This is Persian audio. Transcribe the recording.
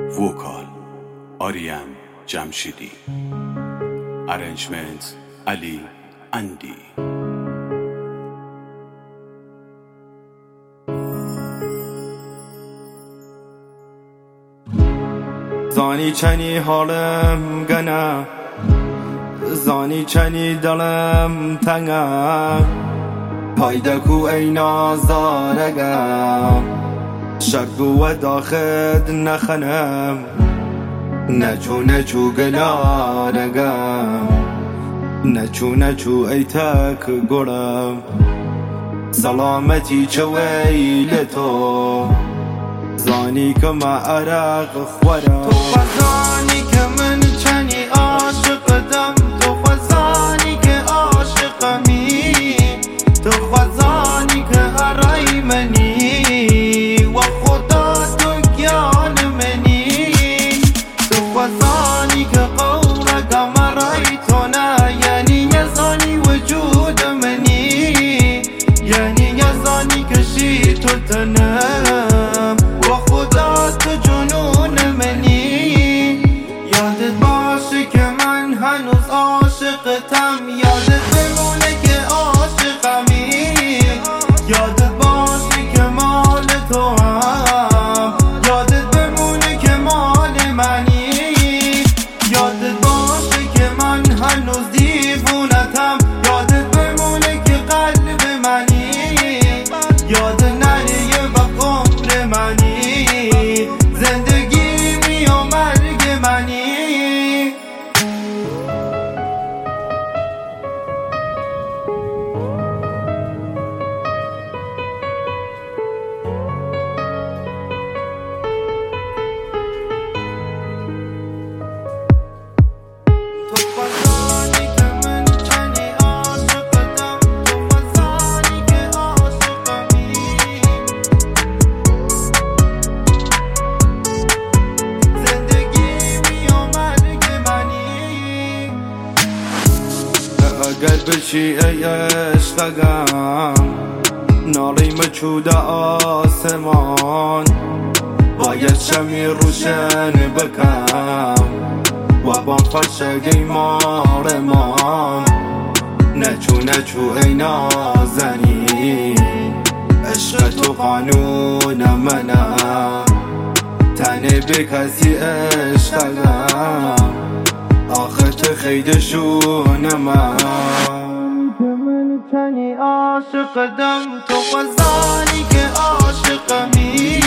وکال آریم جمشیدی، ارنجمنت علی اندی. زانی چنی حالم گنه، زانی چنی دلم تنگه، پایده کو ای نازارگم، شگو و داخد نخنم، نچو نچو گلارگم، نچو نچو ای تک گرم، سلامتی چویل تو، زانی که ما عرق خورم. تو خزانی که من چنی عاشقتم، تو خزانی که عاشقمی، تو خزانی که هرای منی و خدا تو گیان منی، تو خزانی که قورگم رای تو نه، یعنی یزانی وجود منی، یعنی یزانی که شی تو تنم و خدا تو جنون منی. یادت باشه که من هنوز عاشقتم، یادت بمونه که عاشقمی، یادت باشه که مال تو هم، یادت بمونه که مال منی، یادت باشه که من هنوز دیوونتم، یادت بمونه که قلب منی، یاد نره و عمر منی، زندگی می و مرگ منی. اگر بشی ای عشقم، نالی مچود آسمان، باید شمی روشن بکم و با فرشگی مارمان، نچو نچو ای نازنی، عشق تو قانون منم، تنه به کسی عشقم، آخه تو خیدشون من که من چنی عاشقتم، تو خزانی که عاشقمی،